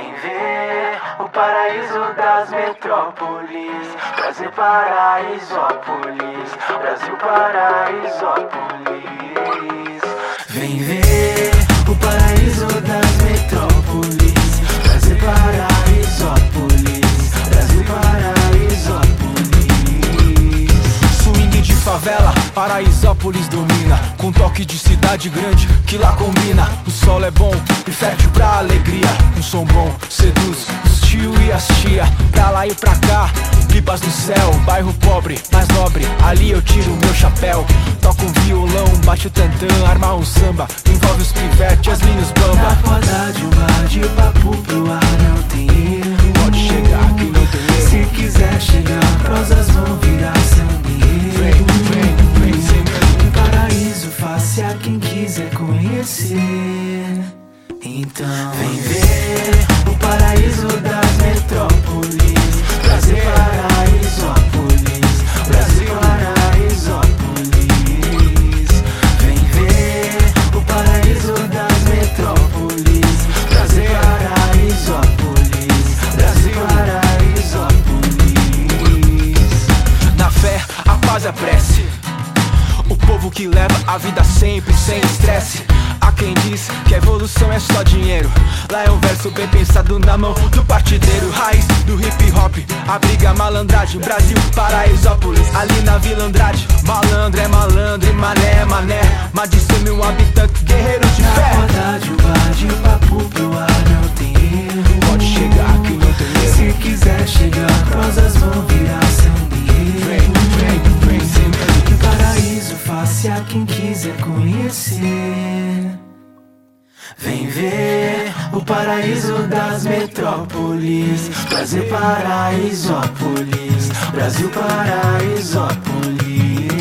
Vem ver o paraíso das metrópoles, Brasil Paraisópolis, Brasil Paraisópolis. Vem ver o paraíso das metrópoles, Brasil Paraisópolis, Brasil Paraisópolis. Swing de favela, Paraisópolis domina, com toque de cidade grande que lá combina. O solo é bom e fértil pra alegria, um som bom seduz os tio e as tia. Pra lá e pra cá, pipas no céu, bairro pobre, mais nobre, ali eu tiro meu chapéu. Toco um violão, bate o tantã, arma um samba, envolve os pivete, as linhas bamba. Na roda de um bar de papo pro ar não tem erro, Pode chegar que não tem erro. se quiser chegar, prosas vão virar samba e Vem, enredo. vem, vem sem medo. Um paraíso fácil a quem quiser conhecer. Então vem ver o paraíso das metrópoles, Brasil Paraisópolis, Brasil Paraisópolis. Vem ver o paraíso das metrópoles, Brasil Paraisópolis, Brasil Paraisópolis. Na fé, a paz e a prece, o povo que leva a vida sempre sem estresse. Há quem diz que a evolução é só dinheiro, lá é um verso bem pensado na mão do partideiro. Raiz do hip hop, abriga a malandragem, Brasil Paraisópolis, ali na Vila Andrade. Malandro é malandro e mané é mané, mais de 100 mil habitantes, guerreiros de Na fé. roda de um bar de papo pro ar não tem erro, Pode chegar que não tem erro. se quiser chegar, prosas vão virar samba e Vem, enredo. vem, vem sem medo. Um paraíso fácil a quem quiser conhecer. Vem ver o paraíso das metrópoles, Brasil Paraisópolis, Brasil Paraisópolis.